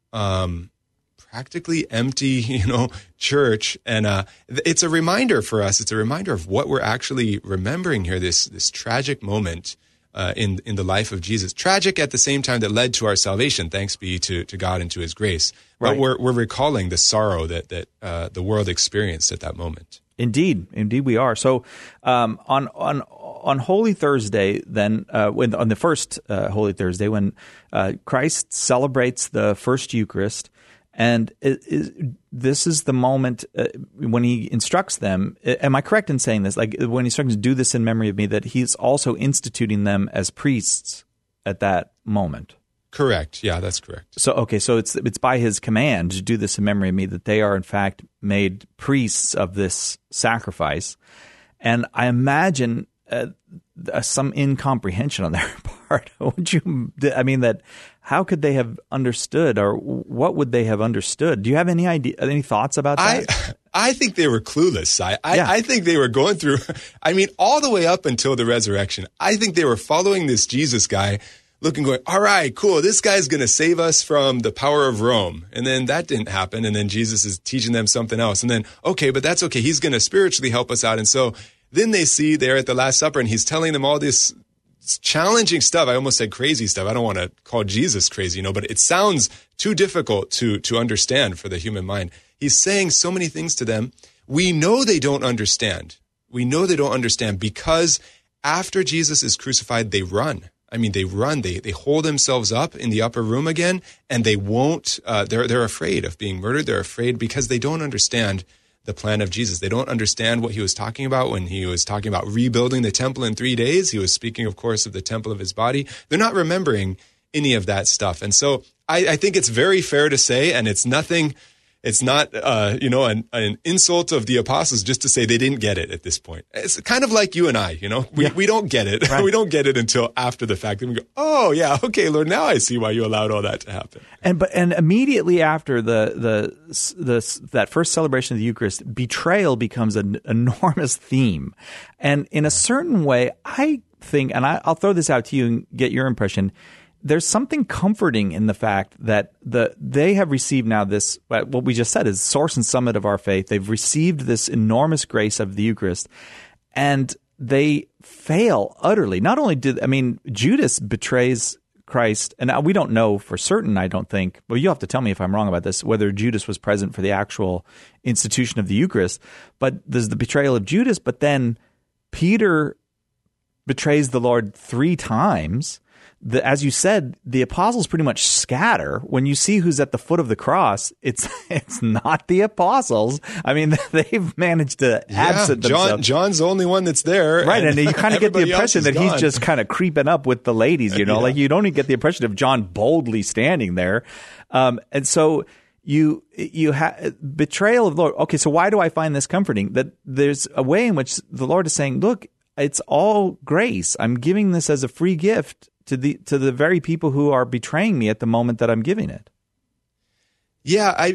um, practically empty, you know, church. And uh, it's a reminder for us. It's a reminder of what we're actually remembering here. This this tragic moment. Uh, in in the life of Jesus. Tragic at the same time that led to our salvation, thanks be to, to God and to his grace. But Right. we're we're recalling the sorrow that, that uh, the world experienced at that moment. Indeed, indeed we are. So um, on on on Holy Thursday, then uh, when on the first uh, Holy Thursday, when uh, Christ celebrates the first Eucharist, and it, it, this is the moment uh, when he instructs them. Am I correct in saying this? Like when he instructs them, do this in memory of me, that he's also instituting them as priests at that moment. Correct. Yeah, that's correct. So okay, so it's it's by his command to do this in memory of me that they are in fact made priests of this sacrifice, and I imagine uh, some incomprehension on their part. Would you? I mean, that how could they have understood, or what would they have understood? Do you have any idea, any thoughts about that? I I think they were clueless. I I, Yeah. I think they were going through. I mean, all the way up until the resurrection. I think they were following this Jesus guy, looking, going, all right, cool. This guy's going to save us from the power of Rome. And then that didn't happen. And then Jesus is teaching them something else. And then, okay, but that's okay. He's going to spiritually help us out. And so then they see there at the Last Supper, and he's telling them all this challenging stuff. I almost said crazy stuff. I don't want to call Jesus crazy, you know, but it sounds too difficult to, to understand for the human mind. He's saying so many things to them. We know they don't understand. We know they don't understand because after Jesus is crucified, they run. I mean, they run, they they hold themselves up in the upper room again, and they won't, uh, they're, they're afraid of being murdered. They're afraid because they don't understand the plan of Jesus. They don't understand what he was talking about when he was talking about rebuilding the temple in three days. He was speaking, of course, of the temple of his body. They're not remembering any of that stuff. And so I, I think it's very fair to say, and it's nothing, it's not, uh, you know, an, an insult of the apostles just to say they didn't get it at this point. It's kind of like you and I, you know, we, Yeah. we don't get it. Right. We don't get it until after the fact. Then we go, oh yeah, okay, Lord, now I see why you allowed all that to happen. And but and immediately after the the the that first celebration of the Eucharist, betrayal becomes an enormous theme, and in a certain way, I think, and I, I'll throw this out to you and get your impression. There's something comforting in the fact that the they have received now this, what we just said is source and summit of our faith. They've received this enormous grace of the Eucharist, and they fail utterly. Not only did I mean Judas betrays Christ, and we don't know for certain, I don't think, well, you have to tell me if I'm wrong about this, whether Judas was present for the actual institution of the Eucharist, but there's the betrayal of Judas, but then Peter betrays the Lord three times. The, as you said, the apostles pretty much scatter. When you see who's at the foot of the cross, it's it's not the apostles. I mean, they've managed to Yeah, absent John, themselves. John's the only one that's there. Right, and, you kind of get the everybody else impression is that he's gone. just kind of creeping up with the ladies, you know, Yeah. like you don't even get the impression of John boldly standing there. Um, and so you you have betrayal of the Lord. Okay, so why do I find this comforting? That there's a way in which the Lord is saying, look, it's all grace. I'm giving this as a free gift to the to the very people who are betraying me at the moment that I'm giving it. Yeah, I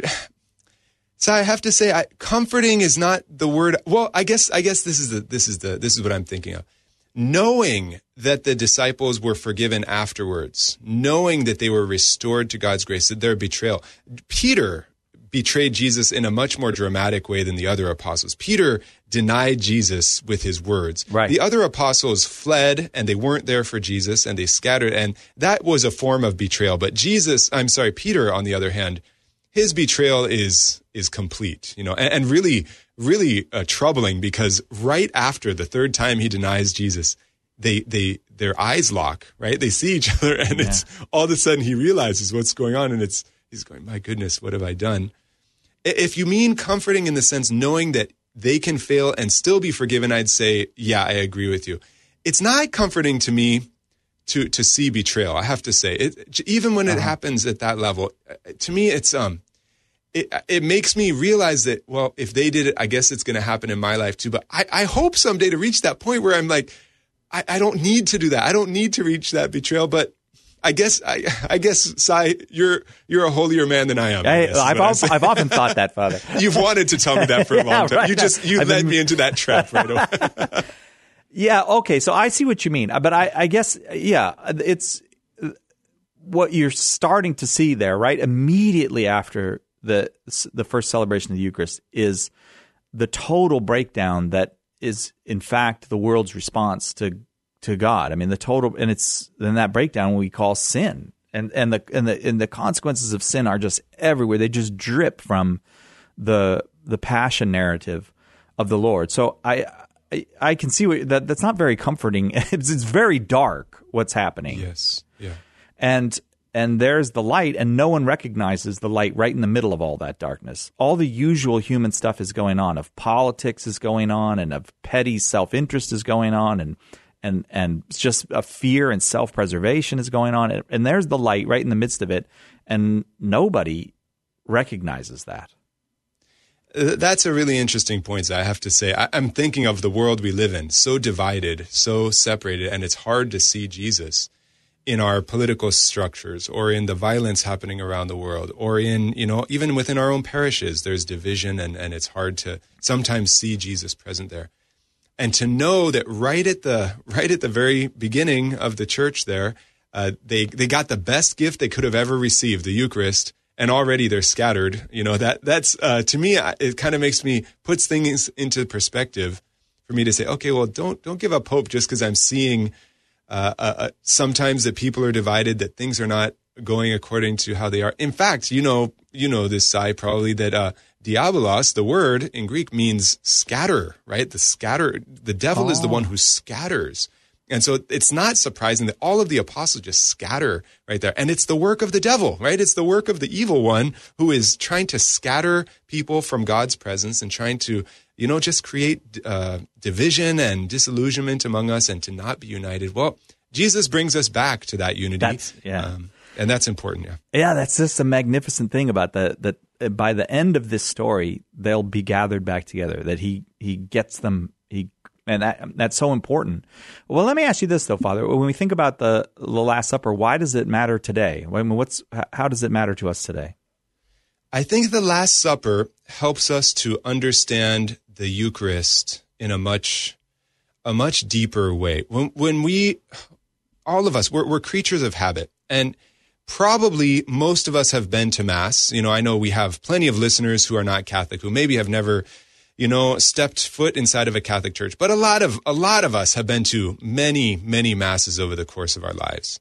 so I have to say, I, comforting is not the word. Well, I guess I guess this is the this is the this is what I'm thinking of. Knowing that the disciples were forgiven afterwards, knowing that they were restored to God's grace, that their betrayal. Peter betrayed Jesus in a much more dramatic way than the other apostles. Peter denied Jesus with his words. Right. The other apostles fled and they weren't there for Jesus and they scattered, and that was a form of betrayal. But Jesus, I'm sorry, Peter, on the other hand, his betrayal is is complete, you know, and, and really, really uh, troubling, because right after the third time he denies Jesus, they they their eyes lock, right? They see each other, and yeah. it's all of a sudden he realizes what's going on, and it's he's going, my goodness, what have I done? If you mean comforting in the sense knowing that they can fail and still be forgiven, I'd say, yeah, I agree with you. It's not comforting to me to to see betrayal. I have to say, it, even when it uh-huh. happens at that level, to me, it's um. It, it makes me realize that, well, if they did it, I guess it's going to happen in my life too. But I, I hope someday to reach that point where I'm like, I, I don't need to do that. I don't need to reach that betrayal. But I guess, I, I guess, Sai, you're you're a holier man than I am. I, I've, al- I've often thought that, Father. You've wanted to tell me that for a yeah, long time. Right. You just you I've led been... me into that trap right away. Yeah. Okay. So I see what you mean. But I, I guess, yeah, it's what you're starting to see there, right? Immediately after the the first celebration of the Eucharist is the total breakdown that is, in fact, the world's response to to God. I mean, the total, and it's then that breakdown we call sin, and and the and the and the consequences of sin are just everywhere. They just drip from the the passion narrative of the Lord. So I I, I can see what, that that's not very comforting. It's, it's very dark what's happening. Yes. Yeah. And. And there's the light, and no one recognizes the light right in the middle of all that darkness. All the usual human stuff is going on, of politics is going on, and of petty self-interest is going on, and and and just a fear and self-preservation is going on. And there's the light right in the midst of it, and nobody recognizes that. That's a really interesting point, I have to say. I, I'm thinking of the world we live in, so divided, so separated, and it's hard to see Jesus in our political structures, or in the violence happening around the world, or in, you know, even within our own parishes, there's division, and, and it's hard to sometimes see Jesus present there. And to know that right at the right at the very beginning of the church there, uh, they they got the best gift they could have ever received, the Eucharist, and already they're scattered. You know, that that's uh, to me, it kind of makes me puts things into perspective for me to say, okay, well, don't don't give up hope just because I'm seeing. Uh, uh, sometimes that people are divided, that things are not going according to how they are. In fact, you know, you know this, Sai, probably, that uh, diabolos, the word in Greek, means scatter, right? The scatter, the devil oh. is the one who scatters. And so it's not surprising that all of the apostles just scatter right there. And it's the work of the devil, right? It's the work of the evil one who is trying to scatter people from God's presence and trying to, you know, just create uh, division and disillusionment among us and to not be united. Well, Jesus brings us back to that unity. That's, yeah. Um, and that's important, yeah. Yeah, that's just a magnificent thing about that, that by the end of this story, they'll be gathered back together, that he, he gets them, he and that, that's so important. Well, let me ask you this, though, Father. When we think about the, the Last Supper, why does it matter today? I mean, what's, how does it matter to us today? I think the Last Supper helps us to understand the Eucharist in a much a much deeper way. When when we, all of us, we're, we're creatures of habit, and probably most of us have been to Mass. You know, I know we have plenty of listeners who are not Catholic, who maybe have never, you know, stepped foot inside of a Catholic church. But a lot of a lot of us have been to many, many Masses over the course of our lives.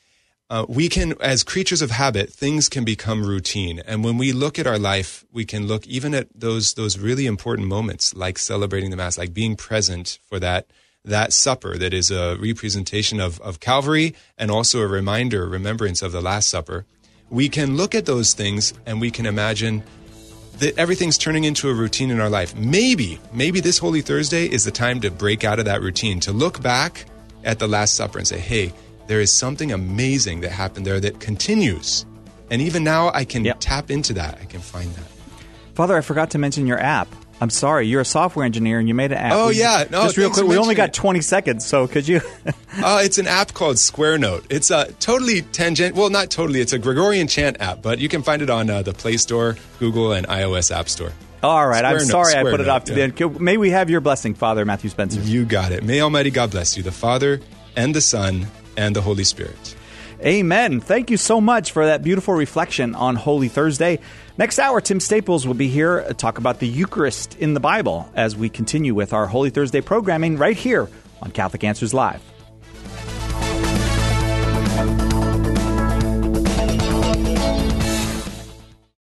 Uh, we can, as creatures of habit, things can become routine. And when we look at our life, we can look even at those those really important moments, like celebrating the Mass, like being present for that that supper that is a representation of, of Calvary and also a reminder, remembrance of the Last Supper. We can look at those things and we can imagine that everything's turning into a routine in our life. Maybe, maybe this Holy Thursday is the time to break out of that routine, to look back at the Last Supper and say, hey, there is something amazing that happened there that continues And even now, I can yep. tap into that. I can find that. Father, I forgot to mention your app. I'm sorry. You're a software engineer, and you made an app. Oh, we, yeah. No, just real quick. We only got twenty seconds, so could you? uh, it's an app called Square Note. It's a totally tangent. Well, not totally. It's a Gregorian chant app, but you can find it on uh, the Play Store, Google, and iOS App Store. All right. Square I'm sorry Note, I put Note, it off to yeah. the end. May we have your blessing, Father Matthew Spencer? You got it. May Almighty God bless you, the Father, and the Son, and the Holy Spirit. Amen. Thank you so much for that beautiful reflection on Holy Thursday. Next hour, Tim Staples will be here to talk about the Eucharist in the Bible as we continue with our Holy Thursday programming right here on Catholic Answers Live.